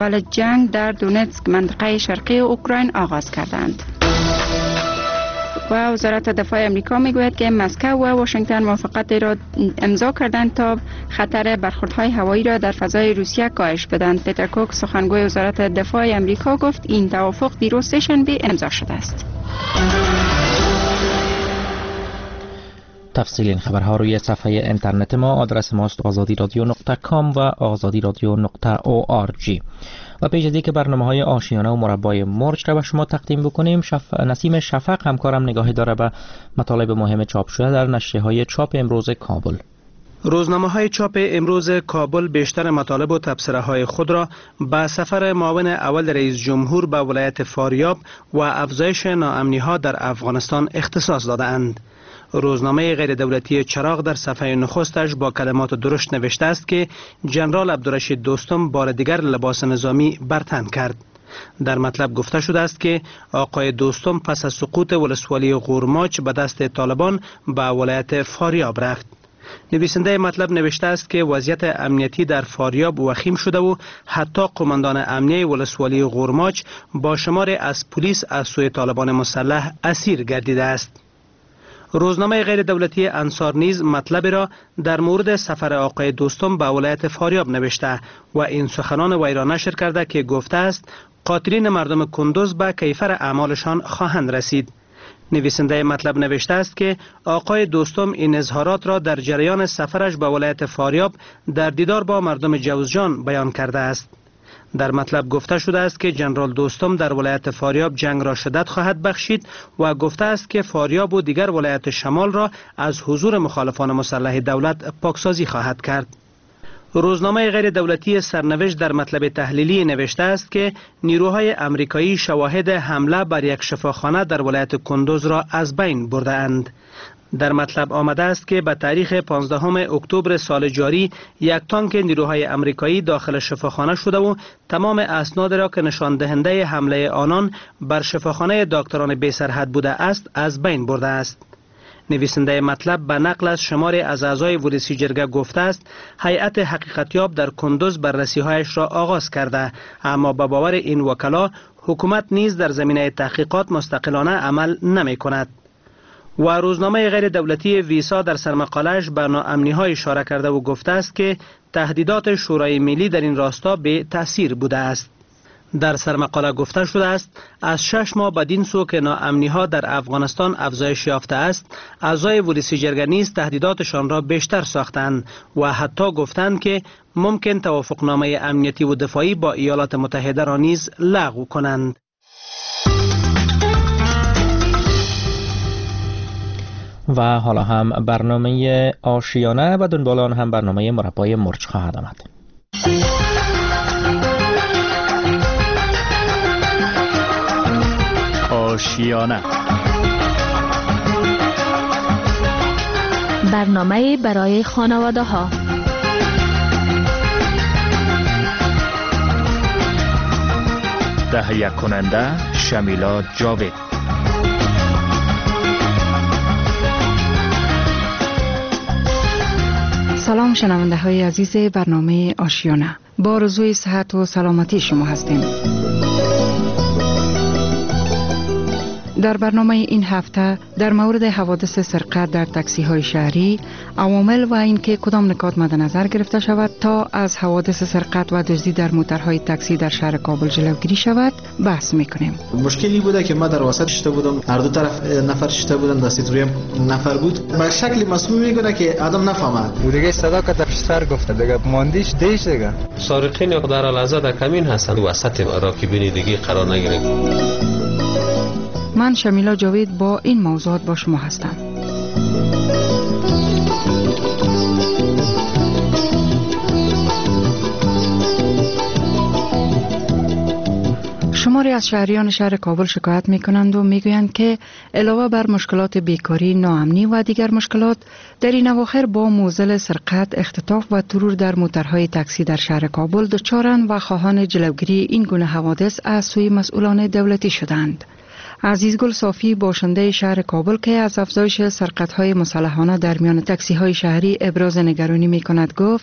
ولی جنگ در دونتسک منطقه شرقی اوکراین آغاز کردند. و وزارت دفاع امریکا میگوید که مسکو و واشنگتن موافقت را امضا کردند تا خطر برخوردهای هوایی را در فضای روسیه کاهش بدهند. پیتر کوک سخنگوی وزارت دفاع امریکا گفت این توافق دیروز سه‌شنبه امضا شده است. تفصیل این خبرها روی صفحه اینترنت ما. آدرس ماست azadiradio.com و azadiradio.org. و پیش از اینکه برنامه‌های آشیانه و مربای مرج را به شما تقدیم بکنیم، نسیم شفق همکارم نگاهی داره به مطالب مهم چاپ شده در نشریه‌های چاپ امروز کابل. روزنامه‌های چاپ امروز کابل بیشتر مطالب و تبصره‌های خود را به سفر معاون اول رئیس جمهور به ولایت فاریاب و افزایش ناامنی‌ها در افغانستان اختصاص داده‌اند. روزنامه غیر دولتی چراغ در صفحه نخستش با کلمات درشت نوشته است که جنرال عبدالرشید دوستم بار دیگر لباس نظامی برتن کرد. در مطلب گفته شده است که آقای دوستم پس از سقوط ولسوالی غورماچ به دست طالبان به ولایت فاریاب رفت. نویسنده مطلب نوشته است که وضعیت امنیتی در فاریاب وخیم شده و حتی قماندان امنیه ولسوالی غورماچ با شماری از پلیس از سوی طالبان مسلح اسیر گردیده است. روزنامه غیر دولتی انصار نیز مطلب را در مورد سفر آقای دوستم به ولایت فاریاب نوشته و این سخنان وی را نشر کرده که گفته است قاتلین مردم کندوز به کیفر اعمالشان خواهند رسید. نویسنده مطلب نوشته است که آقای دوستم این اظهارات را در جریان سفرش به ولایت فاریاب در دیدار با مردم جوزجان بیان کرده است. در مطلب گفته شده است که جنرال دوستم در ولایت فاریاب جنگ را شدت خواهد بخشید و گفته است که فاریاب و دیگر ولایت شمال را از حضور مخالفان مسلح دولت پاکسازی خواهد کرد. روزنامه غیر دولتی سرنوشت در مطلب تحلیلی نوشته است که نیروهای امریکایی شواهد حمله بر یک شفاخانه در ولایت کندوز را از بین برده اند. در مطلب آمده است که به تاریخ 15 اکتبر سال جاری یک تانک نیروهای امریکایی داخل شفاخانه شده و تمام اسناد را که نشان دهنده حمله آنان بر شفاخانه دکتران بی سرحد بوده است از بین برده است. نویسنده مطلب به نقل از شماری از اعضای ولسی جرگه گفته است هیئت حقیقتیاب در کندوز بررسی‌هایش را آغاز کرده، اما به باور این وکلا حکومت نیز در زمینه تحقیقات مستقلانه عمل نمی کند. و روزنامه غیر دولتی ویسا در سرمقاله‌اش به ناامنی‌ها اشاره کرده و گفته است که تهدیدات شورای ملی در این راستا به تأثیر بوده است. در سرمقاله گفته شده است از 6 ماه بدین سو که ناامنی‌ها در افغانستان افزایش یافته است، اعضای ولسی جرگه نیز تهدیداتشان را بیشتر ساختند و حتی گفتند که ممکن توافقنامه امنیتی و دفاعی با ایالات متحده را نیز لغو کنند. و حالا هم برنامه آشیانه و دنبال آن هم برنامه مربای مرج خواهد آمد. آشیانه، برنامه برای خانواده ها. تهیه کننده شمیلا جاوید. سلام شنونده های عزیز برنامه آشیانه، با آرزوی صحت و سلامتی شما هستیم. در برنامه این هفته در مورد حوادث سرقت در تاکسی های شهری، عوامل و اینکه کدام نکات مد نظر گرفته شود تا از حوادث سرقت و دزدی در موترهای تاکسی در شهر کابل جلوگیری شود بحث میکنیم. مشکلی بوده که ما در وسط شته بودم، هر دو طرف نفر شته بودن، دستی توی نفر بود، به شکلی مسموم میکنه که آدم نفهمد. و دیگه صدا که در سر گفته دیگه ماندیش دیش دیگه. سارقین در لحظه در کمین هستند، وسط راکبین دیگه قرار نگیرید. من شمیلا جاوید با این موضوعات با شما هستم. شماری از شهریان شهر کابل شکایت می کنند و می گویند که علاوه بر مشکلات بیکاری، ناامنی و دیگر مشکلات، در این اواخر با معضل سرقت، اختطاف و ترور در موترهای تاکسی در شهر کابل دچارند و خواهان جلوگیری این گونه حوادث از سوی مسئولان دولتی شدند. عزیزگل صافی، باشنده شهر کابل که از افزایش سرقت‌های مسلحانه در میان تاکسی‌های شهری ابراز نگرانی می‌کند، گفت: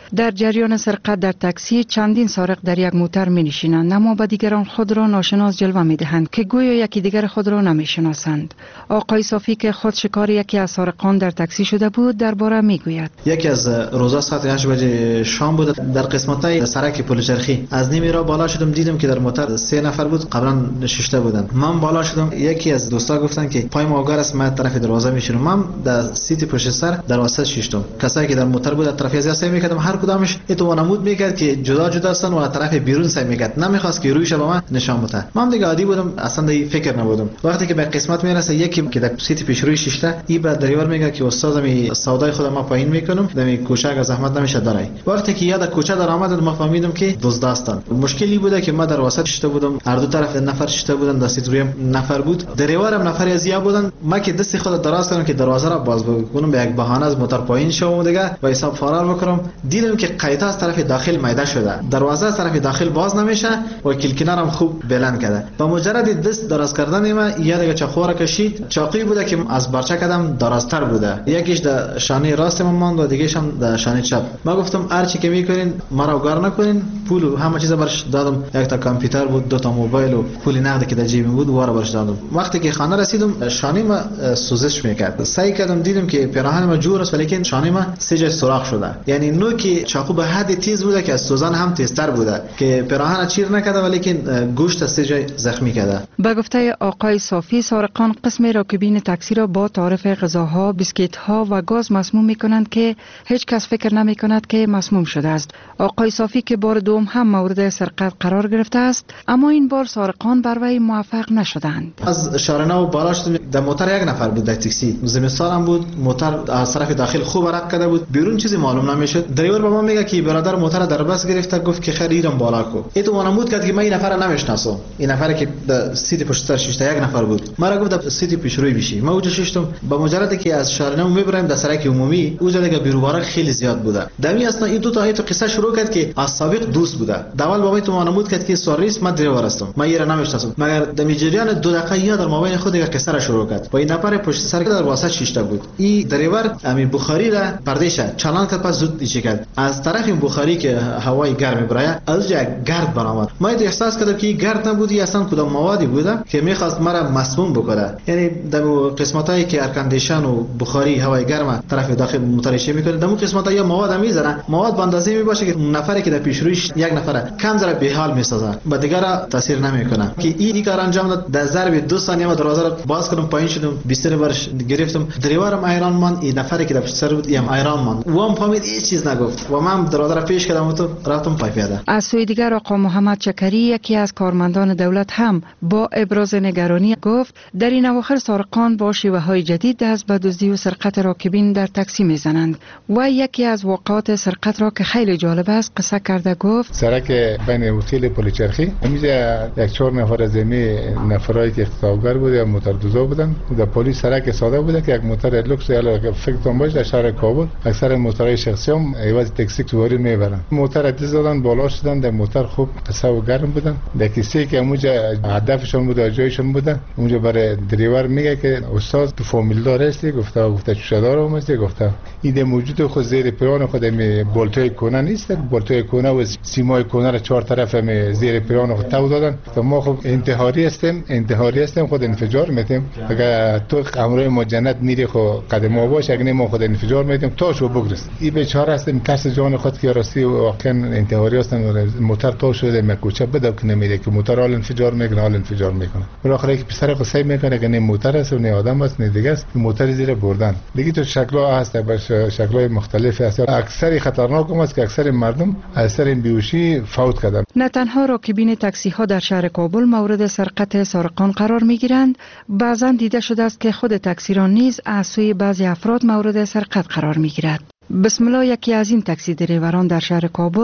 در جریان سرقت در تاکسی چندین سارق در یک موتر می نشینند، اما به دیگران خود را ناشناس جلوه می دهند که گویا یکی دیگر خود را نمی شناسند. آقای صافی که خود شکار یکی از سارقان در تاکسی شده بود درباره می گوید. یکی از روزا ساعت 8 بجه شام بود، در قسمت‌های سرک پل چرخی از نیمه راه بالا شدم، دیدم که در موتر 3 نفر بود، قبلا نشسته بودن. من بالا شدم، یکی از دوستا گفتن که پای ما آگار است، من طرف دروازه میشینم. من در سیت پشت سر در وسط شیشتم. کسایی که در موتر بود طرف از سعی میکردم هر کدامش اتوانمود میکرد که جدا جدا هستن و از طرف بیرون سعی میکرد، نمیخواست که رویش به من نشان بده. من دیگه عادی بودم، اصلا دیگه فکر نبودم. وقتی که به قسمت میرسه یکی که در سیت پیش روی شیشته ای به دریور میگه که استاد می سودای خودم ما پایین میکنم، دمی کوچه از زحمت نمیشه داره. وقتی که یاد کوچه در آمد ما فهمیدم که دزد هستن. مشکلی بوده که ما در وسط شیشته بودم، هر دو طرف نفر شیشته بودن، دست روی نفر بود، دریورم نفر از یا بودن. ما که دست خود دراز کردم که دروازه را باز بکنم، به یک بهانه از موتور پایین شوم دیگه و حساب فرار بکنم. دیدم که قیطه از طرف داخل میده شده، دروازه از طرف داخل باز نمیشه و کلکنارم خوب بلند کرده. با مجرد دست دراز کردن ما یا دیگه چاقو را کشید. چاقوی بوده که از برچه کدم درازتر بوده، یکیش در شانه راست من ماند و دیگه‌ش هم در شانه چپ. ما گفتم هر چی که میکنین مرا گار نکنین، پول و همه چیز برش دادم. یک تا کامپیوتر بود، 2 تا موبایل و پول نقدی که در جیبم بود وارا برش دادم. وقتی که خانه رسیدم شانه ما سوزش میکرد، سعی کردم دیدم که پیراهن ما جور است، ولی شانه ما 3 جای سوراخ شده. یعنی نوک چاقو به حد تیز بوده که از سوزن هم تیزتر بوده که پیراهن چیر نکرده، ولی گوشت 3 جای زخمی کرده. به گفته آقای صافی، سارقان قسم راکبین تاکسی را با تعارف غذاها، بیسکیت‌ها و گاز مسموم می‌کنند که هیچ کس فکر نمی‌کند که مسموم شده است. آقای صافی که بار دوم هم مورد سرقت قرار گرفته است، اما این بار سارقان بر وی موفق نشدند. از شارنو بالا شدم، در موتر یک نفر بود، در تاکسی زمستان هم بود. موتر از طرف داخل خوب رق کرده بود، بیرون چیزی معلوم نمیشد. دریور به ما میگه که برادر موتر در بس گرفته، گفت که خیر ایران بالا کو. ایتو وانمود کرد که من این نفر را نمیشناسم. این نفری که در سیت پشت سر شیشته یک نفر بود. مرا گفت در سیت پیش روی بشی. ما اونجا ششتم. با مجردی که از شارنو میبریم در سرک عمومی، اونجا دیگه بیروبارک خیلی زیاد بوده. دمی اصلا این دو تا ایتو قصه شروع کرد که از سابق دوست بوده. داول بابای تو وانمود کرد که سواریست من دریور هستم، من ایرا نمیشناسم. مگر دمی جریان 2 دقیقه یا در مابین خود دیگه قصه را شروع کرد. و این نفر پشت سر در واسط شیشته بود. این دریور امین بخاری را پردیش چالان کرد، پس زود ایچ کرد. از طرف این بخاری که هوای گرم برای از جا گرد برآمد. ما احساس کردم که این گرد نبودی، اصلا کدام موادی بوده که میخواست مرا مسموم بکنه. یعنی در قسمتایی که ارکندیشن و بخاری هوای گرم طرف داخل متریشه میکنه، در اون قسمت‌ها یا مواد میذارن، مواد به اندازه میباشه که نفری که در پیش رویش یک نفر کم ذره به حال میسازه، به دیگرا تاثیر نمیکنه. که این کار انجام داد. در ضرب 2 ثانیه ما دروازه رو باز کردم، پایین شدم، بیستر برش گرفتم. دریورم ایران مان، این نفری که در پشت سر بود ام ایران مان، و هم فهمید هیچ چیز نگفت و من دروازه رو پیش کردم و تو رفتم پای پیاده. از سوی دیگر آقا محمد چکری، یکی از کارمندان دولت، هم با ابراز نگرانی گفت در این اواخر سارقان با شیوه‌های جدید دست به دزدی و سرقت راکبین در تاکسی میزنند و یکی از واقعات سرقت را که خیلی جالب است قصه کرده گفت سرک بین هتل پل چرخی همینجا یک 4 نفر از نفرایی که اختطافگر بود یا موتور دوزا بودن. در پلیس سرک ساده بود که یک موتور لوکس یا فکر باشه در شهر کابل اکثر موتورهای شخصی هم عوض تاکسی سواری میبرن. موتور دز دادن، بالا شدن، در موتور خوب قصه و گرم بودن. در کسی که اونجا هدفشون بود، جایشون بودن. اونجا برای دریور میگه که استاد تو فامیل دار هستی؟ گفته چشادار هم هستی؟ گفته ایده موجود خود زیر پیران خود می بولتای کنه نیست، بولتای کنه و سیمای کنه را 4 طرف می زیر پیران خود تو دادن. ما خب انتحاری هستیم خود انفجار میتیم. اگر تو امروی ما جنت میری خود قدم ما باش، اگر ما خود انفجار میتیم تاشو بگرس. این بیچاره هستیم ترس جان خود که راستی واقعا انتحاری هستن. موتور تو شده مکوچه بده که نمیده که موتور حال انفجار میکنه. بالاخره که پسر قصه میکنه که نه موتور است و نه آدم است نه دیگه است، موتور زیر بردن. دیگه تو شکل‌ها هست، باش شکل‌های مختلف هست. اکثر خطرناک است که اکثر مردم از سر بیهوشی فوت کردن. نه تنها راکبین تاکسی ها در شهر کابل مورد سرقت سارقان قرار میگیرند، بعضا دیده شده است که خود تاکسیران نیز از سوی بعضی افراد مورد سرقت قرار میگیرد. بسم الله، یکی از این تاکسی دریوران در شهر کابل،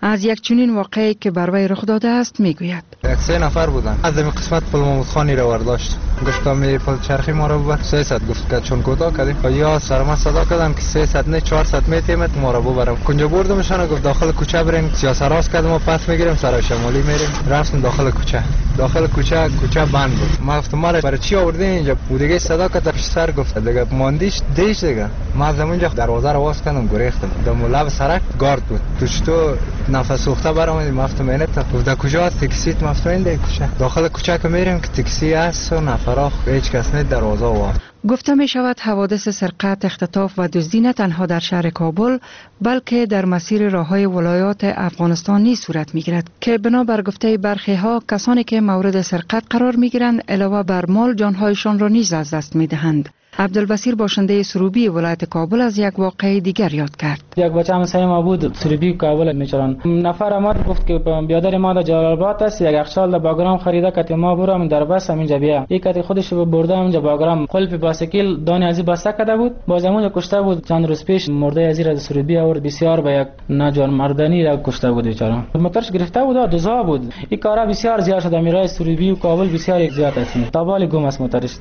از یک چنین واقعی که بر وی رخ داده است میگوید. 3 نفر بودن. از این قسمت پل محمود خانی را ورداشت. گفتم می پل چرخی ما را ببر. 300 گفت که چون کوتاه کردیم. یا سرما صدا کردم که 300 نه 400 متر ما را ببرم. کنجا بردمشان گفت داخل کوچه برین. سیاست راست کردم و پس میگیریم سر شمالی میریم. رفتم داخل کوچه. داخل کوچه بند بود. ما گفتم ما برای چی آوردین اینجا؟ دیگه صدا کرد پیش سر گفت دیگه ماندیش دیش دیگه. ما از اونجا دروازه رو باز کردم گریختم. دم لب سرک گارد بود. توش تو نفس سوخته برام گفتم اینه تا گفت کجا تاکسی گفتم این کوچه. داخل کوچه که میریم که تاکسی است و نفرا هیچ کس نه دروازه وا. گفته می شود حوادث سرقت، اختطاف و دزدی نه تنها در شهر کابل بلکه در مسیر راههای ولایات افغانستان نیز صورت می گیرد که بنابر گفته برخی ها کسانی که مورد سرقت قرار می گیرند علاوه بر مال جانهایشان را نیز از دست می دهند. عبدالبصیر باشنده سروبی ولایت کابل از یک واقعه دیگر یاد کرد. یک بچه همسایه ما بود سروبی کابل میچران. نفر ما گفت که بیادر ما در جلال آباد است، یک یخچال در باگرام خریده که ما برام در بس همینجا بیا. یک کتی خودش برده همینجا باگرام قلب باسکیل دانه ازی بسته کرده بود. باز همونجا کشته بود. چند روز پیش مرده ازی را سروبی آورد بسیار به یک ناجور مردانی را کشته بود بیچاره. موتورش گرفته بود دزدا بود. این کارا بسیار زیاد شده میرای سروبی و کابل بسیار زیاد است. تابال گم است موتورش.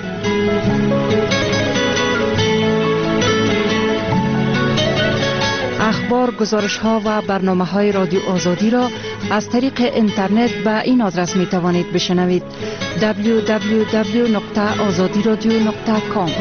اخبار، گزارش‌ها و برنامه‌های رادیو آزادی را از طریق اینترنت به این آدرس می‌توانید بشنوید: www.azadiradio.com.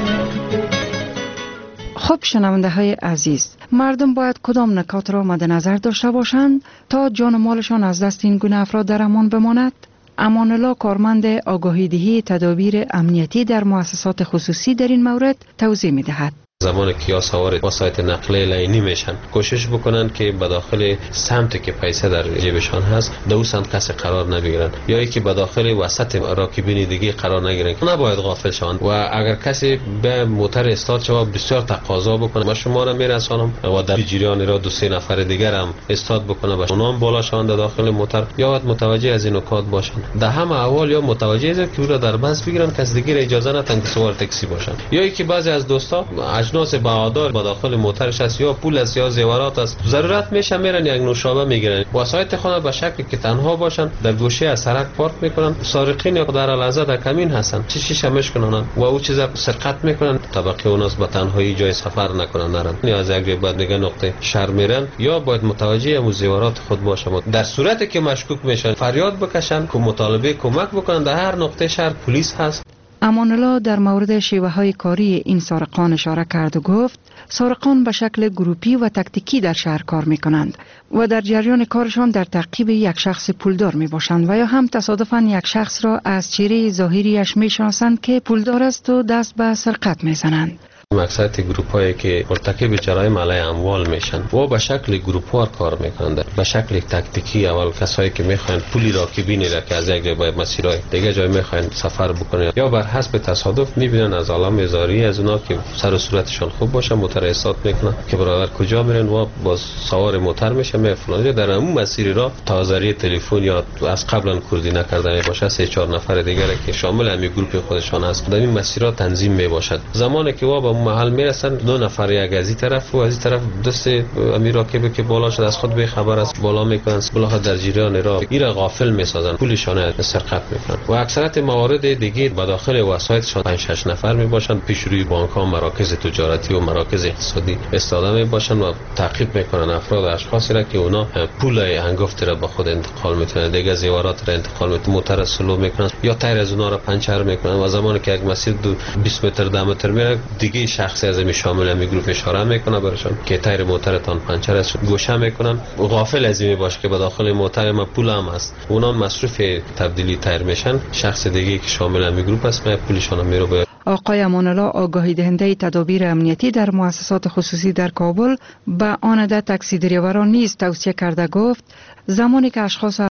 خب شنونده های عزیز، مردم باید کدام نکات را مد نظر داشته باشند تا جان و مالشان از دست این گونه افراد در امان بماند؟ امان الله کارمند آگاهی دهی تدابیر امنیتی در مؤسسات خصوصی در این مورد توضیح می‌دهد. زمانی که یا سوار وسایط نقلیه لینی میشن کوشش بکنن که به داخل سمت که پیسه در جیبشان هست دو سمت کسی قرار نبگیرن یا اینکه به داخل وسط راکبین دیگه قرار نگیرن. نباید غافل شوند و اگر کسی به موتر استاد شود بسیار تقاضا بکنه ما شما را میرسانم و در جریان را 2-3 نفر دیگر هم استاد بکنه و اونام بالا شوند داخل موتر یا متوجه از این نکات باشن. در همه احوال یا متوجه از که او را در بس بگیرن کس دیگه اجازه ندن که سوار تاکسی باشن یا اینکه بعضی از دوستا اجناس بهادار با داخل موترش است یا پول است یا زیورات است ضرورت میشه میرن یک نوشابه میگیرن وسایط خانه به شکلی که تنها باشن در گوشه از سرک پارک میکنن. سارقین یا در لحظه در کمین هستن چیزی میشکنن و او چیزا سرقت میکنن طبقه اوناس به تنهایی جای سفر نکنن نرن یا از یک بعد میگن نقطه شهر میرن یا باید متوجه ام زیورات خود باشن. در صورتی که مشکوک میشن فریاد بکشن که مطالبه کمک بکنن. در هر نقطه شهر پلیس هست. امان الله در مورد شیوه های کاری این سارقان اشاره کرد و گفت سارقان به شکل گروپی و تکتیکی در شهر کار می کنند و در جریان کارشان در تعقیب یک شخص پولدار می باشند و یا هم تصادفاً یک شخص را از چهره ظاهریش می شناسند که پولدار است و دست به سرقت می زنند. اکثریت گروپ هایی که مرتکب جرایم علیه اموال میشن و به شکل گروپوار کار میکنند به شکل تاکتیکی. اول کسایی که میخواین پولی راکبینی را که از یک جای به مسیرهای دیگه جای میخواین سفر بکنن یا بر حسب تصادف میبینن از علائم ظاهری از اونا که سر و صورتشان خوب باشه موتر استارت میکنن که برادر کجا میرن و باز سوار موتر میشه می فلان در اون مسیر را تازاری تلفن یا از قبلا کوردی نکردن باشه 3-4 نفر دیگه که شامل همین گروپ خودشان هست در این مسیرها تنظیم میباشد. زمانی که با محل میرسن 2 نفر یک از این طرف و از این طرف دست امیر راکبه که بالا شد از خود به خبر است بالا میکنن بالاخره در جریان راه ایرا غافل میسازن پولشان سرقت میکنن و اکثریت موارد دیگه به داخل وسایطشان 5-6 نفر میباشن پیش روی بانک ها مراکز تجارتی و مراکز اقتصادی استفاده میباشن و تعقیب میکنن افراد اشخاصی را که اونا پول هنگفت را به خود انتقال میتونن دیگه زیورات را انتقال میتونن موتر سلو میکنن یا تایر از اونا را پنچر میکنن و زمانی که یک مسیر 20 متر 10 متر میره دیگه شخصی از می شامل می گروه اشاره میکنه برشان که تایر موترتان پنچر است گوشه میکنن غافل از این باشه که به داخل موتر ما پول هم است اونا مصرف تبدیلی تایر میشن شخص دیگه که شامل می گروه است ما پولشان میرو به آقای امان الله آگاهی دهنده تدابیر امنیتی در مؤسسات خصوصی در کابل به آن عدد تاکسی دریوران نیز توصیه کرده گفت زمانی که اشخاص